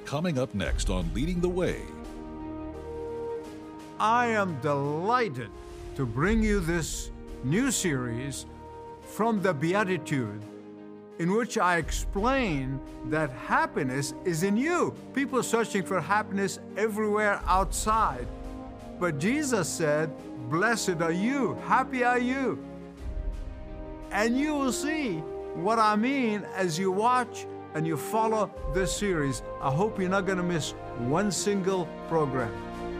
coming up next on Leading the Way. I am delighted to bring you this new series from the Beatitude, in which I explain that happiness is in you. People are searching for happiness everywhere outside. But Jesus said, "Blessed are you, happy are you." And you will see what I mean as you watch and you follow this series. I hope you're not going to miss one single program.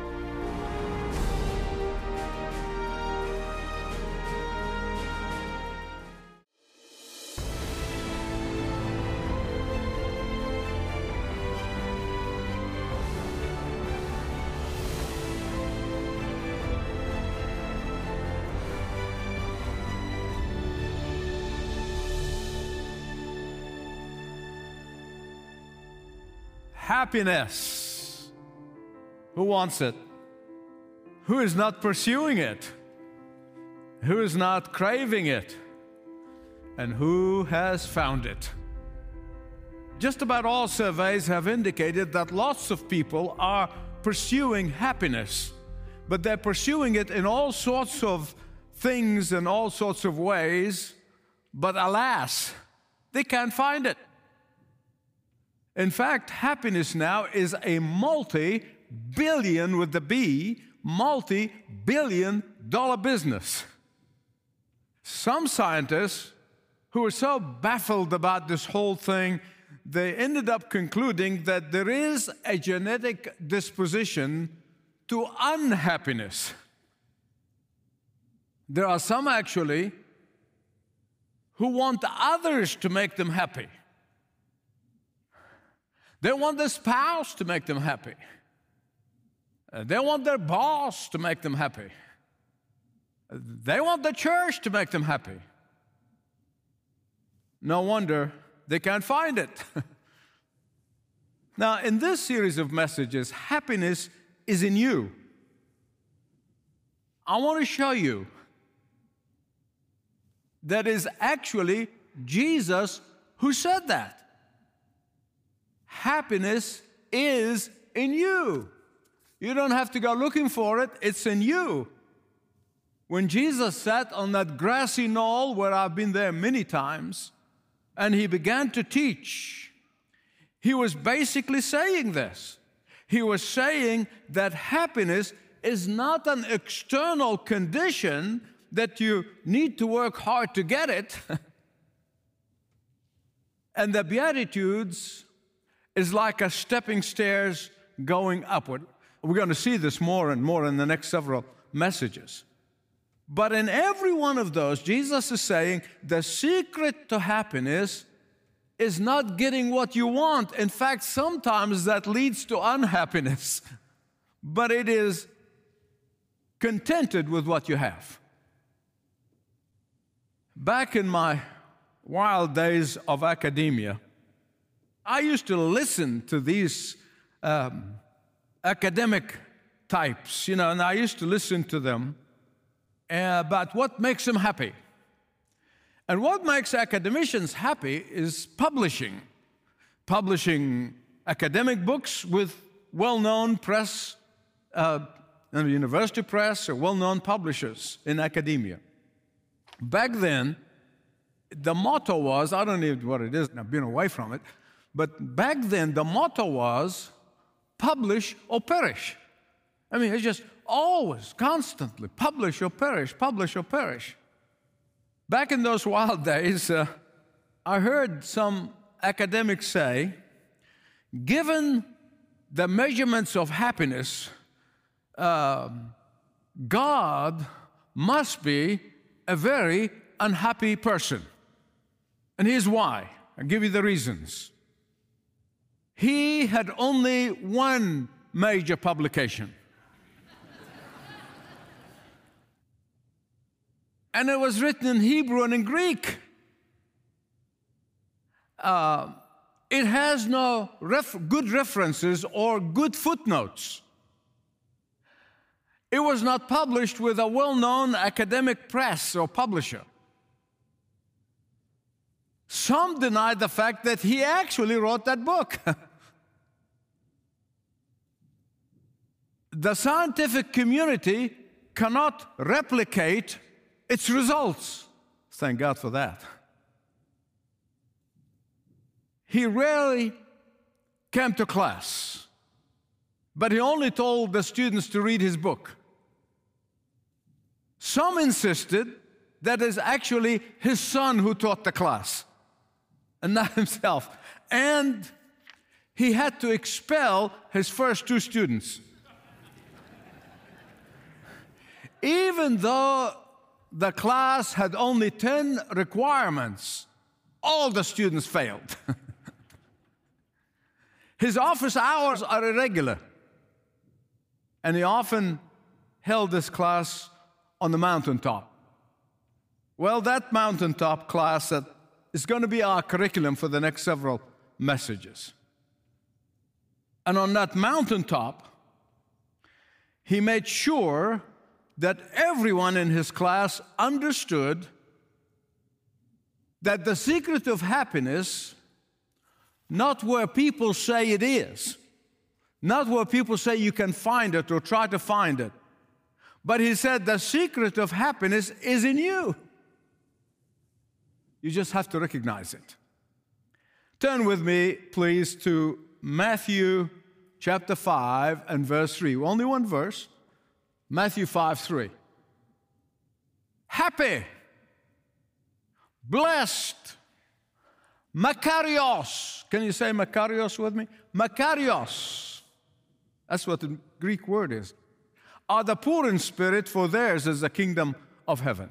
Happiness. Who wants it? Who is not pursuing it? Who is not craving it? And who has found it? Just about all surveys have indicated that lots of people are pursuing happiness, but they're pursuing it in all sorts of things and all sorts of ways, but alas, they can't find it. In fact, happiness now is a multi-billion, with the B, multi-billion dollar business. Some scientists who were so baffled about this whole thing, they ended up concluding that there is a genetic disposition to unhappiness. There are some actually who want others to make them happy. They want their spouse to make them happy. They want their boss to make them happy. They want the church to make them happy. No wonder they can't find it. Now, in this series of messages, happiness is in you. I want to show you that is actually Jesus who said that. Happiness is in you. You don't have to go looking for it, it's in you. When Jesus sat on that grassy knoll, where I've been there many times, and he began to teach, he was basically saying this. He was saying that happiness is not an external condition that you need to work hard to get it. And the Beatitudes is like a stepping stairs going upward. We're going to see this more and more in the next several messages. But in every one of those, Jesus is saying the secret to happiness is not getting what you want. In fact, sometimes that leads to unhappiness. But it is contented with what you have. Back in my wild days of academia, I used to listen to these academic types, and I used to listen to them about what makes them happy. And what makes academicians happy is publishing academic books with well-known press, university press, or well-known publishers in academia. Back then, the motto was, I don't know what it is, I've been away from it, but back then the motto was, publish or perish. I mean, it's just always, constantly, publish or perish, publish or perish. Back in those wild days, I heard some academics say, given the measurements of happiness, God must be a very unhappy person. And here's why. I'll give you the reasons. He had only one major publication. And it was written in Hebrew and in Greek. It has no good references or good footnotes. It was not published with a well-known academic press or publisher. Some denied the fact that he actually wrote that book. the scientific community cannot replicate its results. Thank God for that. He rarely came to class, but he only told the students to read his book. Some insisted that it's actually his son who taught the class, and not himself. And he had to expel his first 2 students. Even though the class had only 10 requirements, all the students failed. His office hours are irregular, and he often held this class on the mountaintop. Well, that mountaintop class that is going to be our curriculum for the next several messages. And on that mountaintop, he made sure that everyone in his class understood that the secret of happiness, not where people say it is, not where people say you can find it or try to find it, but he said the secret of happiness is in you. You just have to recognize it. Turn with me, please, to Matthew chapter 5 and verse 3. Only one verse. Matthew 5:3. Happy, blessed, Makarios. Can you say Makarios with me? Makarios. That's what the Greek word is. Are the poor in spirit, for theirs is the kingdom of heaven.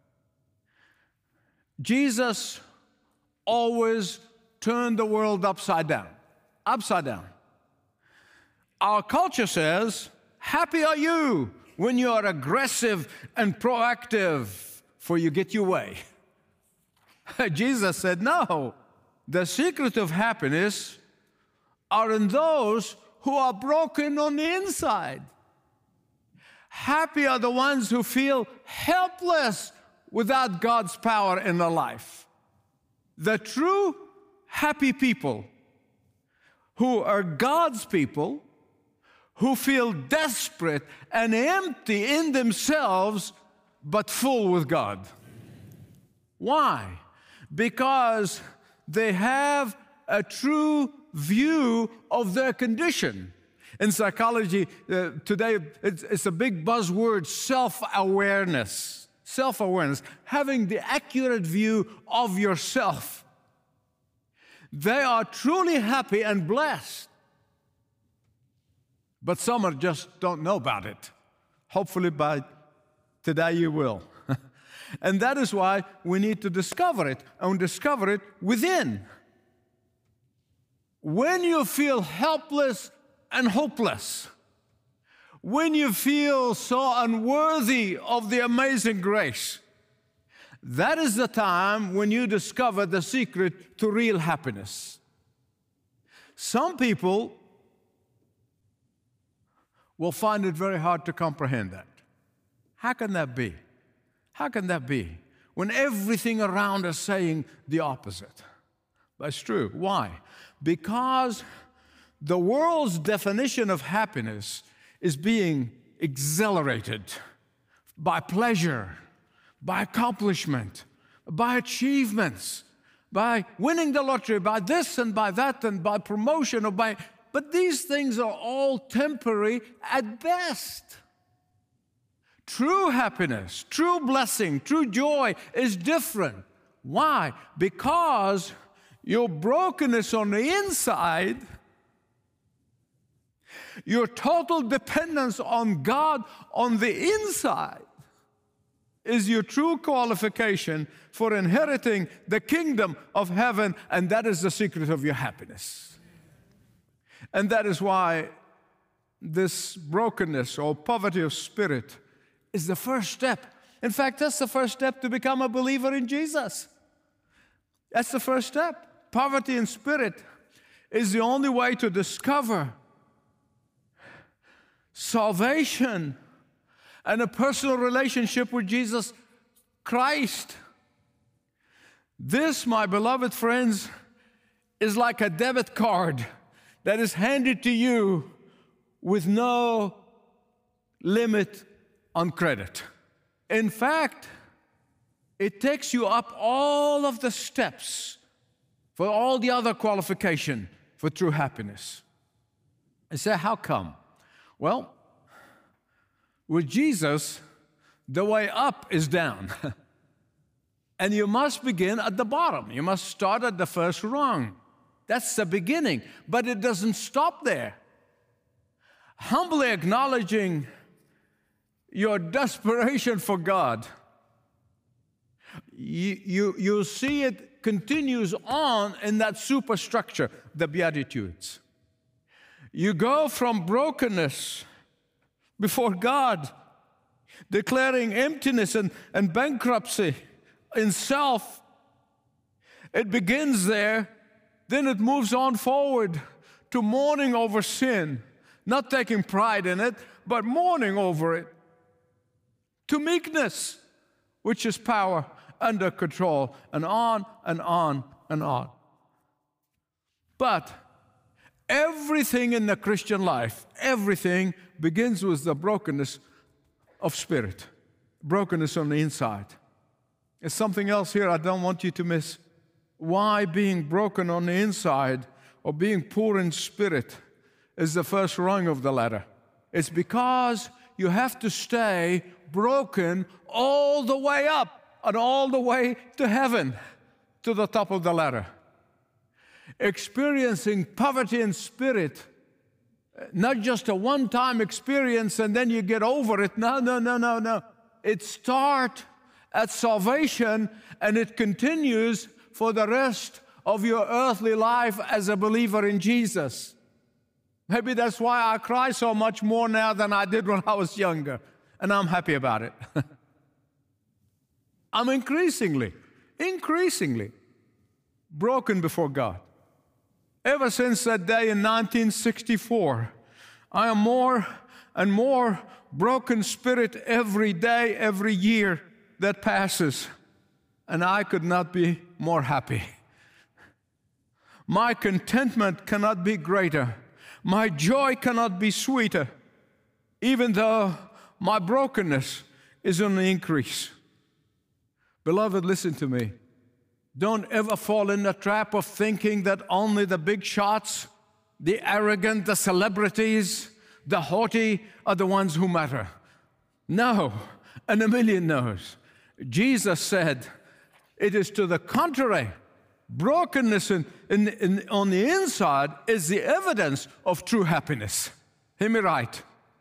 Jesus always turned the world upside down. Upside down. Our culture says, happy are you when you are aggressive and proactive, for you get your way. Jesus said, no, the secret of happiness are in those who are broken on the inside. Happy are the ones who feel helpless without God's power in their life. The true happy people who are God's people, who feel desperate and empty in themselves, but full with God. Why? Because they have a true view of their condition. In psychology, today, it's a big buzzword, self-awareness. Self-awareness, having the accurate view of yourself. They are truly happy and blessed. But some just don't know about it. Hopefully by today you will. And that is why we need to discover it, and discover it within. When you feel helpless and hopeless, when you feel so unworthy of the amazing grace, that is the time when you discover the secret to real happiness. Some people will find it very hard to comprehend that. How can that be? How can that be? When everything around us is saying the opposite. But it's true. Why? Because the world's definition of happiness is being exhilarated by pleasure, by accomplishment, by achievements, by winning the lottery, by this and by that, and by promotion, but these things are all temporary at best. True happiness, true blessing, true joy is different. Why? Because your brokenness on the inside, your total dependence on God on the inside, is your true qualification for inheriting the kingdom of heaven, and that is the secret of your happiness. And that is why this brokenness or poverty of spirit is the first step. In fact, that's the first step to become a believer in Jesus. That's the first step. Poverty in spirit is the only way to discover salvation and a personal relationship with Jesus Christ. This, my beloved friends, is like a debit card that is handed to you with no limit on credit. In fact, it takes you up all of the steps for all the other qualification for true happiness. I say, how come? Well, with Jesus, the way up is down. And you must begin at the bottom. You must start at the first rung. That's the beginning. But it doesn't stop there. Humbly acknowledging your desperation for God, you see it continues on in that superstructure, the Beatitudes. You go from brokenness before God, declaring emptiness and bankruptcy in self. It begins there, then it moves on forward to mourning over sin, not taking pride in it, but mourning over it. To meekness, which is power under control, and on and on and on. But everything in the Christian life, everything begins with the brokenness of spirit, brokenness on the inside. There's something else here I don't want you to miss. Why being broken on the inside or being poor in spirit is the first rung of the ladder. It's because you have to stay broken all the way up and all the way to heaven, to the top of the ladder. Experiencing poverty in spirit, not just a one-time experience and then you get over it. No. It starts at salvation and it continues for the rest of your earthly life as a believer in Jesus. Maybe that's why I cry so much more now than I did when I was younger. And I'm happy about it. I'm increasingly broken before God. Ever since that day in 1964, I am more and more broken spirit every day, every year that passes. And I could not be more happy. My contentment cannot be greater. My joy cannot be sweeter, even though my brokenness is on the increase. Beloved, listen to me. Don't ever fall in the trap of thinking that only the big shots, the arrogant, the celebrities, the haughty are the ones who matter. No, and a million no's. Jesus said, it is to the contrary. Brokenness on the inside is the evidence of true happiness. Hear me right.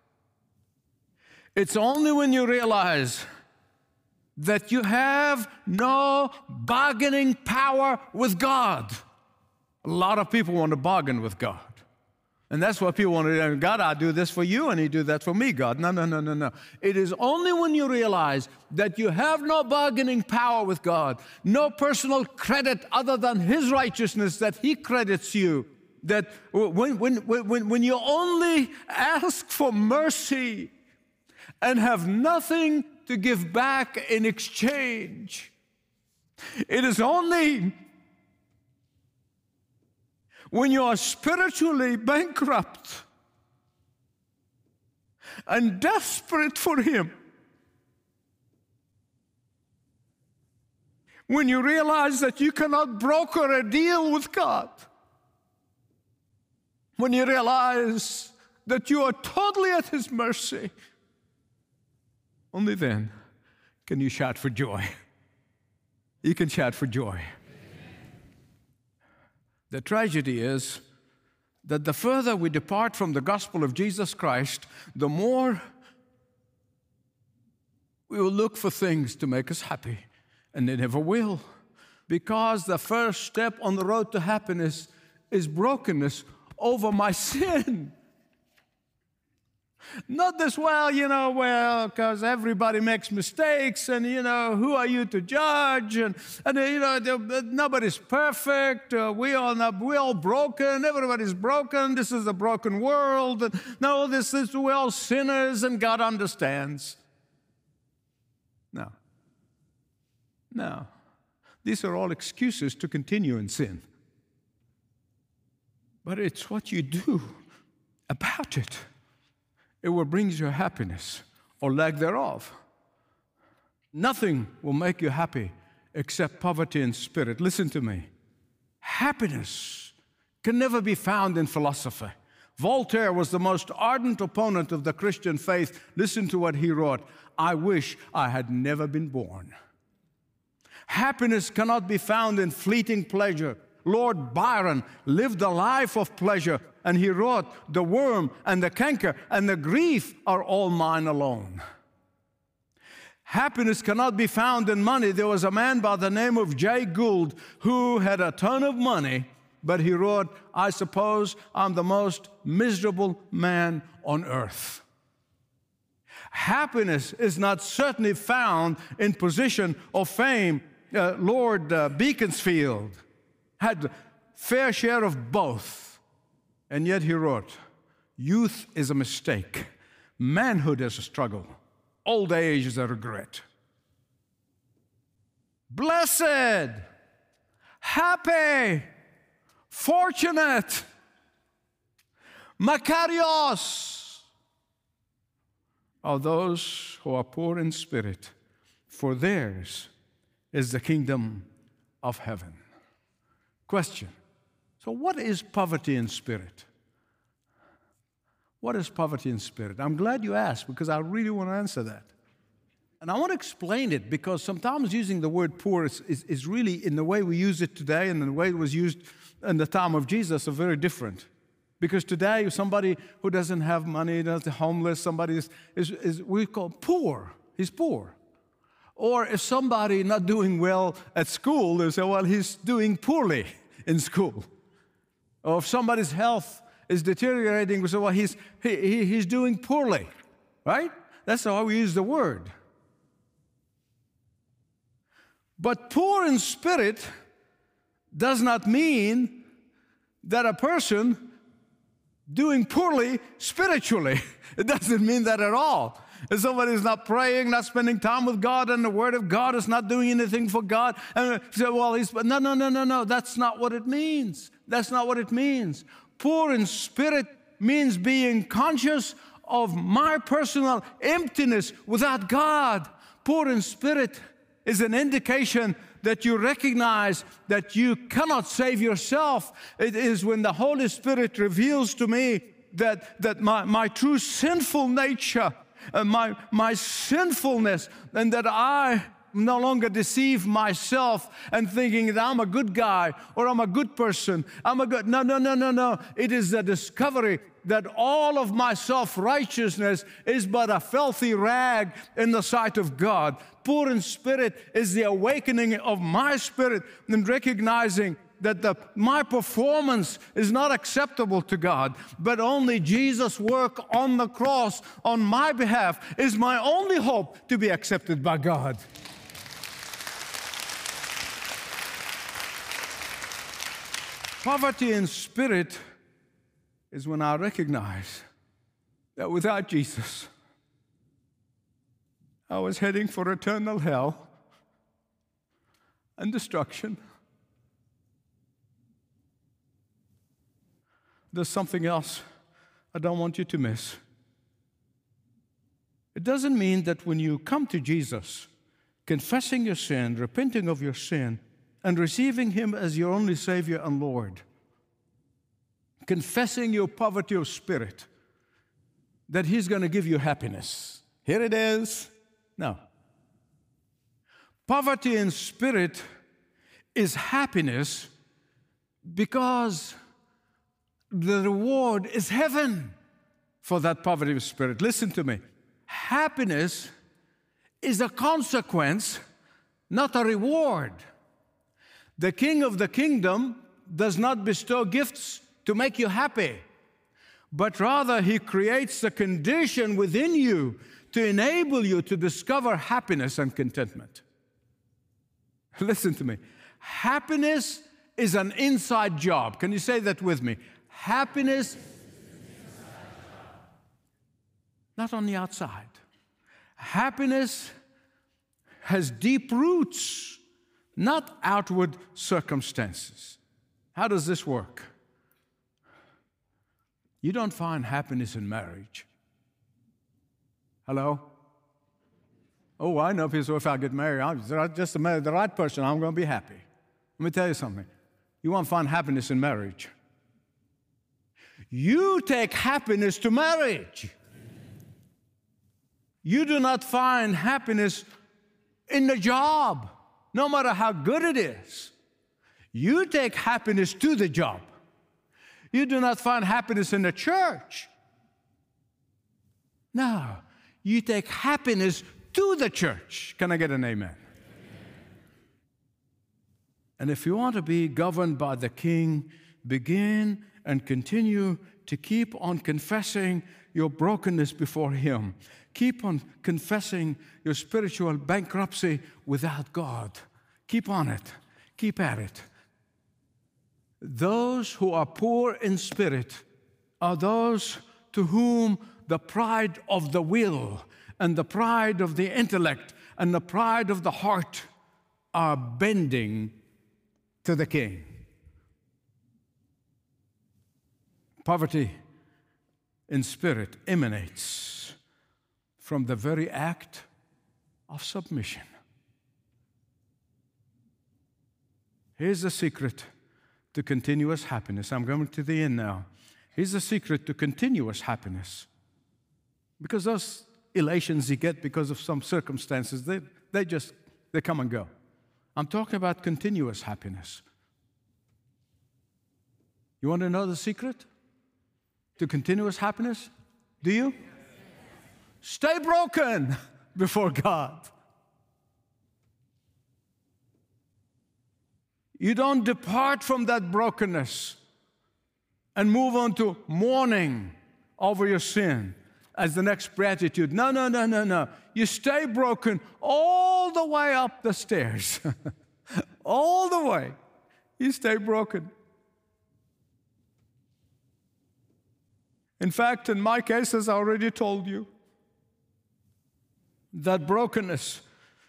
It's only when you realize that you have no bargaining power with God. A lot of people want to bargain with God. And that's what people want to do. God, I'll do this for you, and you do that for me, God. No. It is only when you realize that you have no bargaining power with God, no personal credit other than His righteousness that He credits you, that when you only ask for mercy and have nothing to give back in exchange, it is only when you are spiritually bankrupt and desperate for Him, when you realize that you cannot broker a deal with God, when you realize that you are totally at His mercy, only then can you shout for joy. You can shout for joy. The tragedy is that the further we depart from the gospel of Jesus Christ, the more we will look for things to make us happy, and they never will. Because the first step on the road to happiness is brokenness over my sin. Not this, because everybody makes mistakes, and, who are you to judge? And nobody's perfect. We're all broken. Everybody's broken. This is a broken world. And no, we're all sinners, and God understands. No. These are all excuses to continue in sin. But it's what you do about it. It will bring you happiness or lack thereof. Nothing will make you happy except poverty in spirit. Listen to me. Happiness can never be found in philosophy. Voltaire was the most ardent opponent of the Christian faith. Listen to what he wrote. I wish I had never been born. Happiness cannot be found in fleeting pleasure. Lord Byron lived a life of pleasure, and he wrote, the worm and the canker and the grief are all mine alone. Happiness cannot be found in money. There was a man by the name of Jay Gould who had a ton of money, but he wrote, I suppose I'm the most miserable man on earth. Happiness is not certainly found in position or fame. Lord Beaconsfield had fair share of both, and yet he wrote, youth is a mistake, manhood is a struggle, old age is a regret. Blessed, happy, fortunate, Makarios are those who are poor in spirit, for theirs is the kingdom of heaven. Question. So what is poverty in spirit? What is poverty in spirit? I'm glad you asked because I really want to answer that. And I want to explain it because sometimes using the word poor is really, in the way we use it today and the way it was used in the time of Jesus, are very different. Because today, somebody who doesn't have money, that's homeless, somebody is we call poor. He's poor. Or if somebody not doing well at school, they say, well, he's doing poorly in school. Or if somebody's health is deteriorating, we say, well, he's doing poorly, right? That's how we use the word. But poor in spirit does not mean that a person doing poorly spiritually. It doesn't mean that at all. If somebody is not praying, not spending time with God, and the Word of God is not doing anything for God, and say, well, no. That's not what it means. That's not what it means. Poor in spirit means being conscious of my personal emptiness without God. Poor in spirit is an indication that you recognize that you cannot save yourself. It is when the Holy Spirit reveals to me that my true sinful nature, my sinfulness, and that I no longer deceive myself and thinking that I'm a good guy or I'm a good person. No. It is the discovery that all of my self-righteousness is but a filthy rag in the sight of God. Poor in spirit is the awakening of my spirit and recognizing that my performance is not acceptable to God, but only Jesus' work on the cross on my behalf is my only hope to be accepted by God. Poverty in spirit is when I recognize that without Jesus, I was heading for eternal hell and destruction. There's something else I don't want you to miss. It doesn't mean that when you come to Jesus, confessing your sin, repenting of your sin, and receiving Him as your only Savior and Lord, confessing your poverty of spirit, that He's going to give you happiness. Here it is. No. Poverty in spirit is happiness because the reward is heaven for that poverty of spirit. Listen to me. Happiness is a consequence, not a reward. The King of the kingdom does not bestow gifts to make you happy, but rather He creates the condition within you to enable you to discover happiness and contentment. Listen to me. Happiness is an inside job. Can you say that with me? Happiness, not on the outside. Happiness has deep roots, not outward circumstances. How does this work? You don't find happiness in marriage. Hello? Oh, I know people, so if I get married, I'll just marry the right person, I'm going to be happy. Let me tell you something. You won't find happiness in marriage. You take happiness to marriage. You do not find happiness in the job, no matter how good it is. You take happiness to the job. You do not find happiness in the church. No, you take happiness to the church. Can I get an amen? And if you want to be governed by the King, begin and continue to keep on confessing your brokenness before Him. Keep on confessing your spiritual bankruptcy without God. Keep on it. Keep at it. Those who are poor in spirit are those to whom the pride of the will and the pride of the intellect and the pride of the heart are bending to the King. Poverty in spirit emanates from the very act of submission. Here's the secret to continuous happiness. I'm going to the end now. Here's the secret to continuous happiness. Because those elations you get because of some circumstances, they come and go. I'm talking about continuous happiness. You want to know the secret to continuous happiness? Do you? Stay broken before God. You don't depart from that brokenness and move on to mourning over your sin as the next beatitude. No. You stay broken all the way up the stairs. All the way. You stay broken. In fact, in my case, as I already told you, that brokenness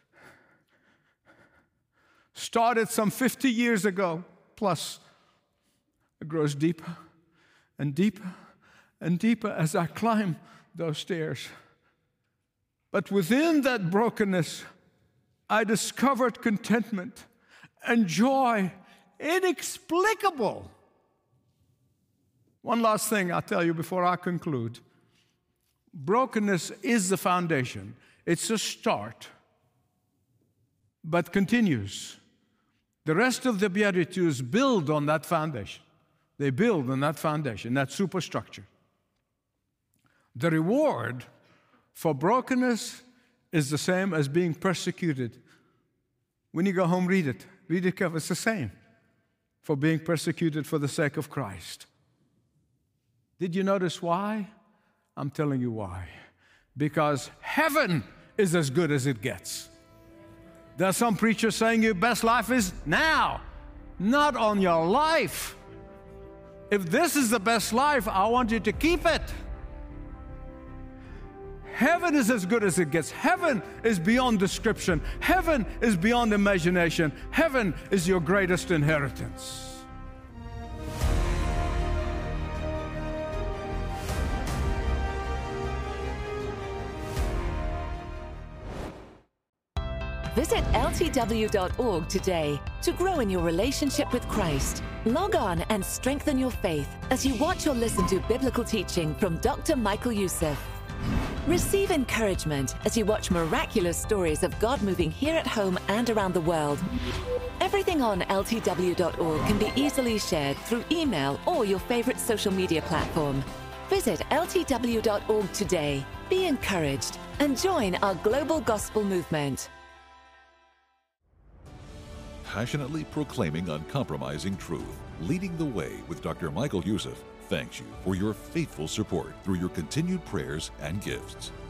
started some 50 years ago, plus it grows deeper and deeper and deeper as I climb those stairs. But within that brokenness, I discovered contentment and joy inexplicable. One last thing I'll tell you before I conclude. Brokenness is the foundation. It's a start, but continues. The rest of the Beatitudes build on that foundation. They build on that foundation, that superstructure. The reward for brokenness is the same as being persecuted. When you go home, read it. Read it carefully. It's the same for being persecuted for the sake of Christ. Did you notice why? I'm telling you why. Because heaven is as good as it gets. There are some preachers saying your best life is now, not on your life. If this is the best life, I want you to keep it. Heaven is as good as it gets. Heaven is beyond description. Heaven is beyond imagination. Heaven is your greatest inheritance. Visit ltw.org today to grow in your relationship with Christ. Log on and strengthen your faith as you watch or listen to biblical teaching from Dr. Michael Youssef. Receive encouragement as you watch miraculous stories of God moving here at home and around the world. Everything on ltw.org can be easily shared through email or your favorite social media platform. Visit ltw.org today, be encouraged, and join our global gospel movement. Passionately proclaiming uncompromising truth, leading the way with Dr. Michael Youssef, thanks you for your faithful support through your continued prayers and gifts.